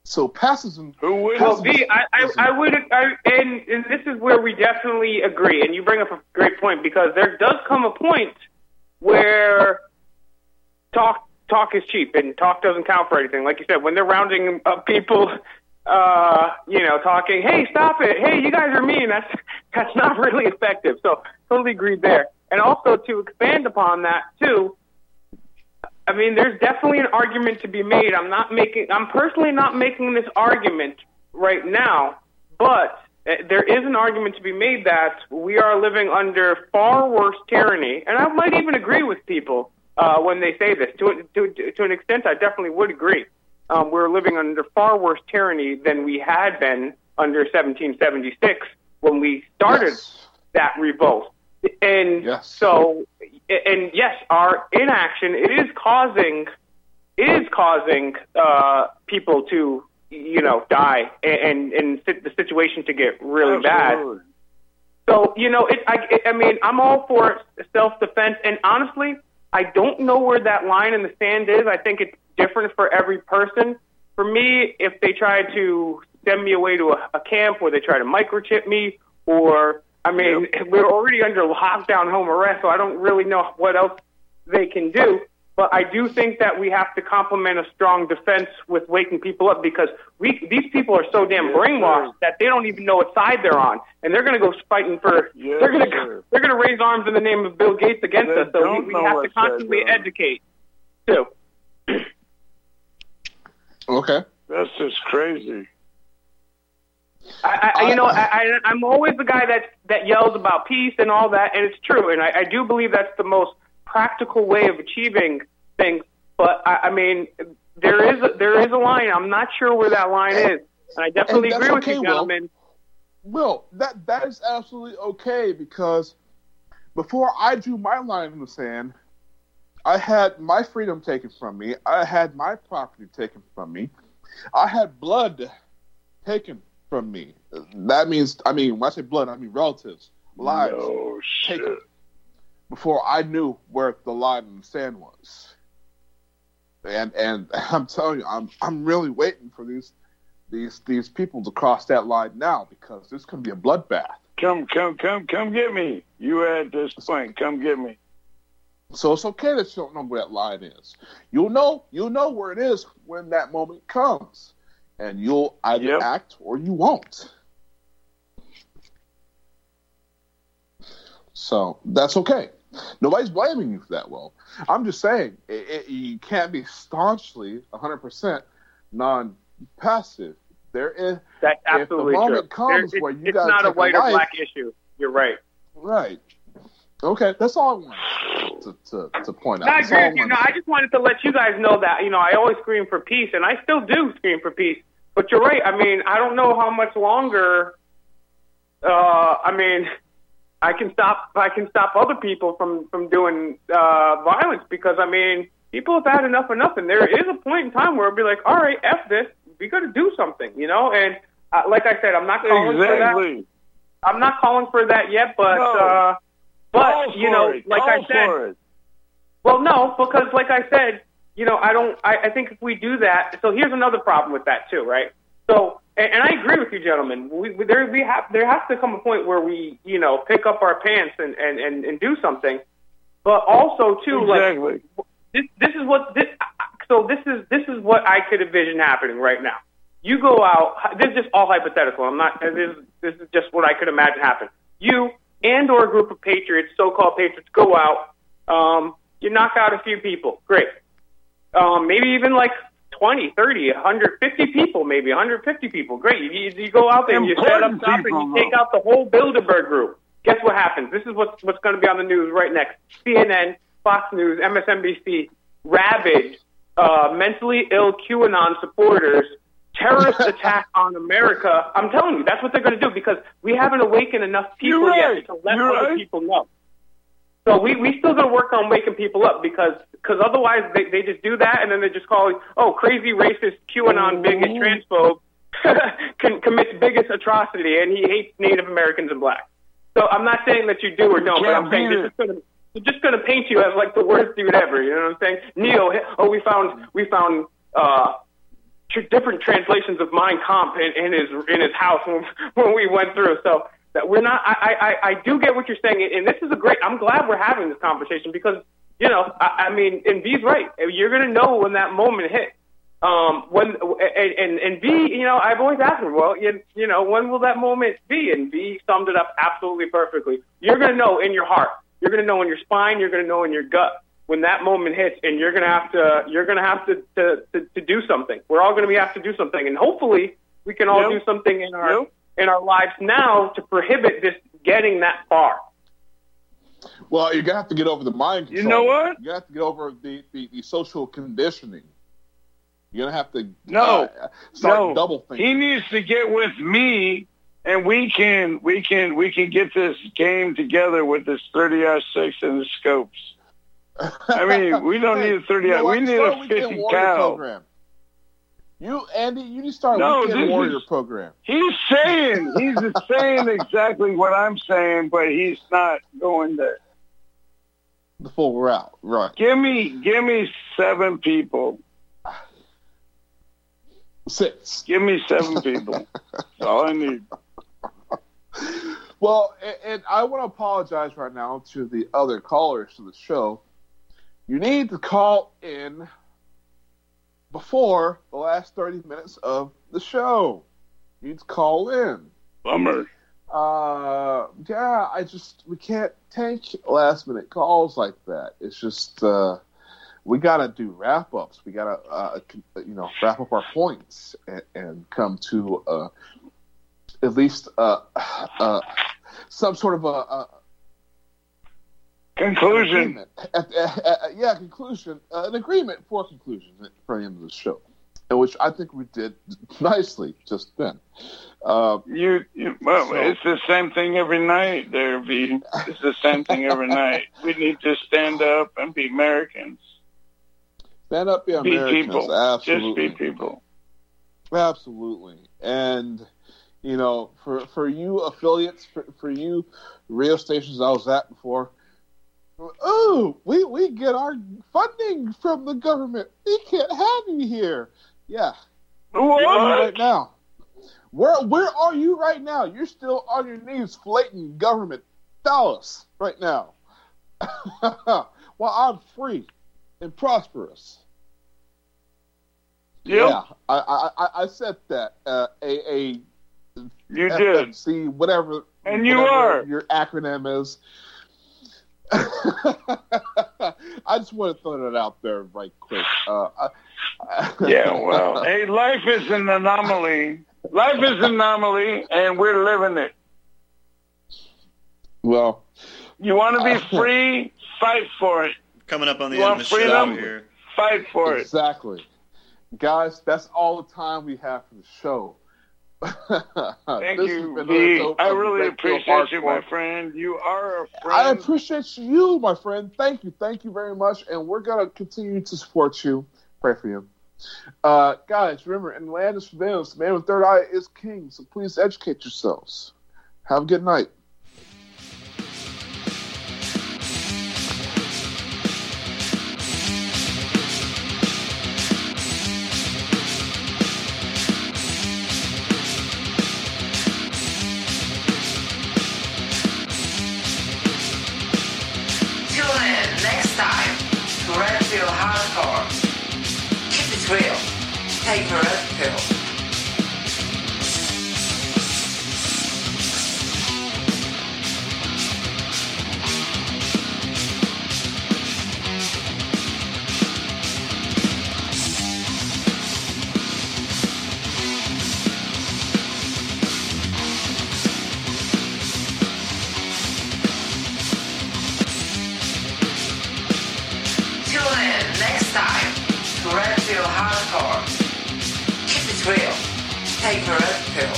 So pacifism. Who would? Well, V, I, I, I would, I, and, and this is where we definitely agree. And you bring up a great point because there does come a point where talk talk is cheap and talk doesn't count for anything. Like you said, when they're rounding up people, uh, you know, talking, hey, stop it, hey, you guys are mean. That's that's not really effective. So totally agreed there. And also to expand upon that too. I mean, there's definitely an argument to be made. I'm not making, I'm personally not making this argument right now, but there is an argument to be made that we are living under far worse tyranny, and I might even agree with people uh, when they say this. To, to, to an extent, I definitely would agree. Um, we're living under far worse tyranny than we had been under seventeen seventy-six when we started yes. that revolt. And yes. so, and yes, our inaction, it is causing, it is causing uh, people to, you know, die and, and the situation to get really Absolutely. bad. So, you know, it, I, it, I mean, I'm all for self-defense, and honestly, I don't know where that line in the sand is. I think it's different for every person. For me, if they try to send me away to a, a camp where they try to microchip me, or I mean, yep. we're already under lockdown home arrest, so I don't really know what else they can do. But I do think that we have to complement a strong defense with waking people up because we these people are so damn yes, brainwashed sir. that they don't even know what side they're on, and they're going to go fighting for. Yes, they're going to they're going to raise arms in the name of Bill Gates against they us. So we, we have to constantly educate too. Okay, that's just crazy. I, I, you know, I, I, I'm always the guy that that yells about peace and all that, and it's true, and I, I do believe that's the most practical way of achieving things. But I, I mean, there is a, there is a line. I'm not sure where that line is, and I definitely and agree with okay, you, gentlemen. Will. Will, that that is absolutely okay because before I drew my line in the sand, I had my freedom taken from me. I had my property taken from me. I had blood taken from me. That means, I mean, when I say blood, I mean relatives, lives no taken before I knew where the line in the sand was. And and I'm telling you, I'm I'm really waiting for these these these people to cross that line now because this can be a bloodbath. Come, come, come, come get me. You at this point. Come get me. So it's okay that you don't know where that line is. You'll know you'll know where it is when that moment comes. And you'll either yep. act or you won't. So that's okay. Nobody's blaming you for that, Will. I'm just saying it, it, you can't be staunchly one hundred percent non-passive. There is. That's absolutely if the moment true. comes there, where you it's gotta not a take white a or life, black issue. You're right. Right. Okay, that's all I wanted to, to, to point out. No, I agree with you. No, I just wanted to let you guys know that, you know, I always scream for peace, and I still do scream for peace. But you're right. I mean, I don't know how much longer. Uh, I mean, I can stop. I can stop other people from from doing uh, violence because I mean, people have had enough enough, and there is a point in time where it'll be like, all right, f this. We got to do something, you know. And uh, like I said, I'm not calling exactly. for that. I'm not calling for that yet, but no. uh, but you know, it. like Call I said, for it. well, no, because like I said. You know, I don't. I, I think if we do that, so here's another problem with that too, right? So, and, and I agree with you, gentlemen. We, we there we have there has to come a point where we, you know, pick up our pants and and, and, and do something. But also too, exactly. like this this is what this. So this is this is what I could envision happening right now. You go out. This is just all hypothetical. I'm not. This is this is just what I could imagine happen. You and or a group of patriots, so-called patriots, go out. Um, you knock out a few people. Great. Um, maybe even like twenty, thirty, one hundred fifty people, maybe one hundred fifty people. Great. You, you go out there and you set up shop and you take out the whole Bilderberg group. Guess what happens? This is what's, what's going to be on the news right next. C N N, Fox News, M S N B C, ravage, uh, mentally ill QAnon supporters, terrorist attack on America. I'm telling you, that's what they're going to do because we haven't awakened enough people right. yet to let You're other right. people know. So we, we still got to work on waking people up because cause otherwise they, they just do that and then they just call it, oh, crazy racist QAnon bigot transphobe can, commits biggest atrocity and he hates Native Americans and blacks. So I'm not saying that you do or don't, but I'm saying they're just going to they're just going to paint you as like the worst dude ever. You know what I'm saying? Neo, oh, we found we found uh, tr- different translations of Mein Kampf in, in his in his house when, when we went through. So that we're not. I, I I do get what you're saying, and this is a great. I'm glad we're having this conversation because you know I, I mean, and V's right. You're gonna know when that moment hits. Um, when and, and and V, you know, I've always asked him, well, you, you know, when will that moment be? And V summed it up absolutely perfectly. You're gonna know in your heart. You're gonna know in your spine. You're gonna know in your gut when that moment hits, and you're gonna have to. You're gonna have to to, to, to do something. We're all gonna be have to do something, and hopefully we can all yep. do something in our yep. in our lives now to prohibit this getting that far. Well, you're gonna have to get over the mind control. You know what? You have to get over the, the, the social conditioning. You're gonna have to no, uh, start no. double thinking. He needs to get with me, and we can we can we can get this game together with this thirty R six and the scopes. I mean, we don't hey, need a thirty. You know we need a fifty cal program. You, Andy, you need to start a no, Weekend Warrior is, program. He's saying he's saying exactly what I'm saying, but he's not going there. The full route, right? Give me, give me seven people. Six. Give me seven people. That's all I need. Well, and, and I want to apologize right now to the other callers to the show. You need to call in before the last thirty minutes of the show. You need to call in. Bummer. Uh, yeah, I just, we can't take last minute calls like that. It's just, uh, we got to do wrap ups. We got to, uh, you know, wrap up our points and, and come to, uh, at least, uh, uh, some sort of a, a conclusion. Uh, uh, uh, yeah, conclusion. Uh, an agreement for conclusion for the end of the show, in which I think we did nicely just then. Uh, you, you, well, so, it's the same thing every night, there, V. It's the same thing every night. We need to stand up and be Americans. Stand up, be Americans. Be people. Absolutely. Just be people. Absolutely. And, you know, for for you affiliates, for, for you radio stations I was at before, oh, we, we get our funding from the government. We can't have you here. Yeah. What? Right now. Where where are you right now? You're still on your knees flating government dollars right now. While I'm free and prosperous. Yep. Yeah, I, I I said that. Uh, a a you F M C, did. whatever. And you whatever are. Your acronym is. I just want to throw that out there right quick. Uh, I, yeah, well, hey, life is an anomaly. Life is an anomaly, and we're living it. Well, you want to be free? Fight for it. Coming up on the you end of the freedom? show here. Fight for it. Exactly. Guys, that's all the time we have for the show. Thank you, V. I really appreciate you, my friend. You are a friend. I appreciate you, my friend. Thank you. Thank you very much. And we're going to continue to support you. Pray for you. Uh, guys, remember, in the land of surveillance, the man with third eye is king. So please educate yourselves. Have a good night. Real. Take her red pill. Tune in next time to Redfield Hardcore. Keep it real. Take the red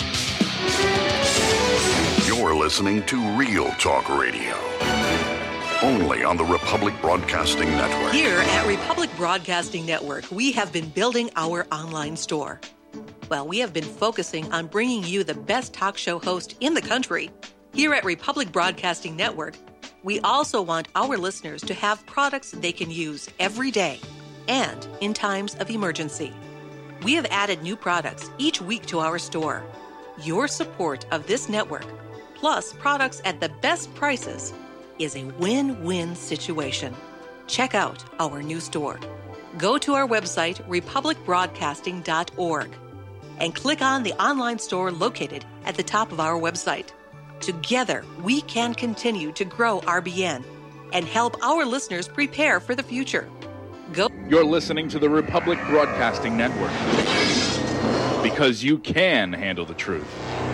pill. You're listening to Real Talk Radio. Only on the Republic Broadcasting Network. Here at Republic Broadcasting Network, we have been building our online store. Well, we have been focusing on bringing you the best talk show host in the country. Here at Republic Broadcasting Network, we also want our listeners to have products they can use every day and in times of emergency. We have added new products each week to our store. Your support of this network, plus products at the best prices, is a win-win situation. Check out our new store. Go to our website, republic broadcasting dot org, and click on the online store located at the top of our website. Together, we can continue to grow R B N and help our listeners prepare for the future. Go. You're listening to the Republic Broadcasting Network, because you can handle the truth.